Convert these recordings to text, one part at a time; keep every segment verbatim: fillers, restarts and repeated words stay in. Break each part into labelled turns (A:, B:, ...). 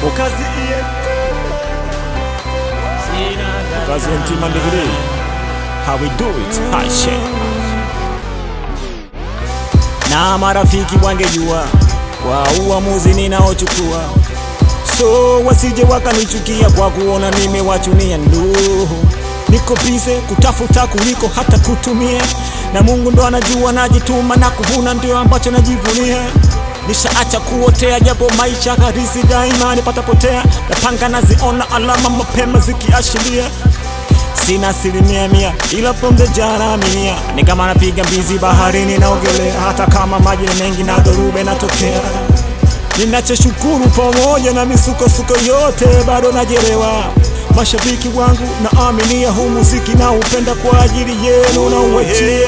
A: Okazi iye Okazi ntima ndigiri. How we do it, I share. Na marafiki wangejua kwa uamuzi ninaochukua, so wasije wakanichukia kwa kuona nimewachunia. Ndugu, niko busy kutafuta kuliko hata kutumia, na Mungu ndo anajua najituma na kuvuna ndio ambacho najivunia. Nishaacha kuotea japo maisha harisi daima nipata potea, napanga naziona alama mapema zikiashiria. Sina asilimia mia ila from the jaramia, ni kama napiga mbizi baharini naogelea, hata kama maji ni mengi na dhoruba natokea. Ninachoshukuru pamoja na misukosuko yote bado najerewa. Mashabiki wangu na aminia huu muziki na upenda kwa ajili yenu na uwachie.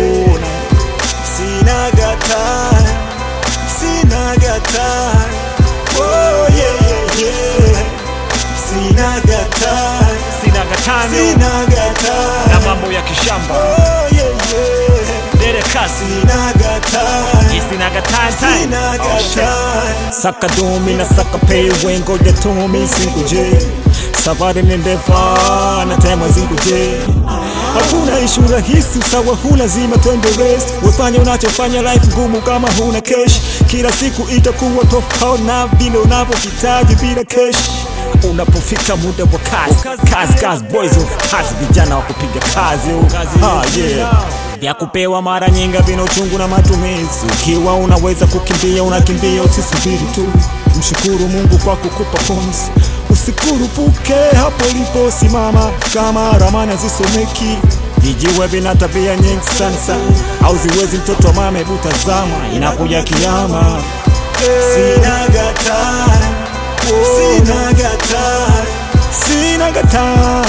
A: Sina gata, sina gata, oh yeah yeah yeah. Sina gata,
B: sina gatano,
A: sina gata,
B: na mambo ya kishamba,
A: oh yeah yeah.
B: Dere kasi,
A: sina gata,
B: sina gatano,
A: sina gata. Saka dumi na saka pay wengo ya tumi singuje. Safari ni ndefa na tema zinguje. Hakuna ishu rahisi, sawa huna zima twende rest. Wefanya unachofanya life ngumu kama huna cash. Kila siku itakuwa tofauti na vile unavyohitaji bila cash. Unapofika muda wa kazi, kazi kazi boys of kazi, vijana wa kupiga kazi. Ah yeah. Vya kupewa mara nyingi vina uchungu na matumizi. Ukiwa unaweza kukimbia unakimbia, usisubiri tu. Mshukuru Mungu kwa kukupa pumzi. Usikurupuke hapo ulipo simama, kama ramani hazisomeki. Vijiwe vina tabia nyingi sana sana, au ziwezi mtoto wa mama, hebu tazama inakuja kiyama. Sina gata, sina gata, sina gata,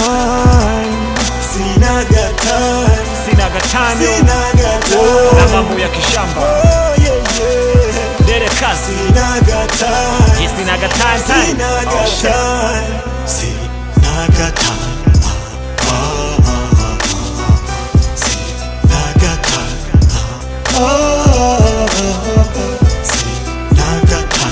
A: sina gata,
B: sina gatano,
A: sina gata,
B: na mambo ya kishamba,
A: oh yeah yeah.
B: Dere kasi,
A: sina gata,
B: sina gatano,
A: sina gata, sina gata, sina gata, sina gata,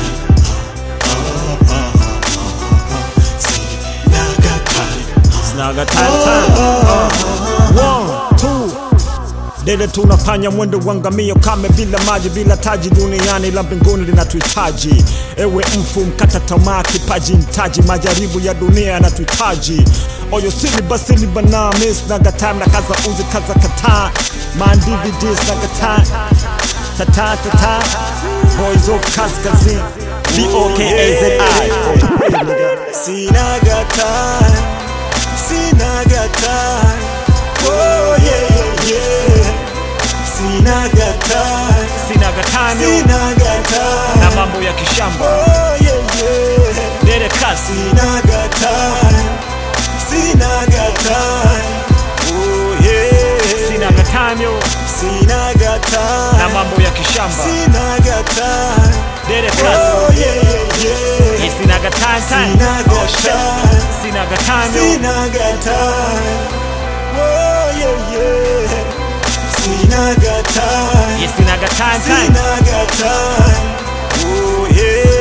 A: sina gata. One, two. Dede tunafanya mwendo wangamio kame bila maji bila taji duniani, la mbinguni linatuhitaji. Ewe mfu mkata tamaa, kipaji mtaji, majaribu ya dunia yanatuhitaji. Oyo sili basili bana miss na gata, na kaza uzi kaza kata, man D V Ds na gata, tata tata, boys of kaskazini, B O K A Z I. Sina gata, sina gata, oh yeah yeah yeah. Sina gata,
B: sina gatano,
A: sina gata,
B: na mambo ya kishamba,
A: oh yeah yeah.
B: Dere kasi,
A: sina gata, sina gata, oh yeah.
B: sina gatano,
A: sina gata,
B: na mambo ya kishamba,
A: sina gata,
B: Dere
A: oh
B: kasi,
A: yeah yeah yeah.
B: sina gatano,
A: sina gata,
B: sina gatano,
A: sina gata, oh yeah yeah. Sina gata,
B: sina gatano,
A: sina gata, oh yeah.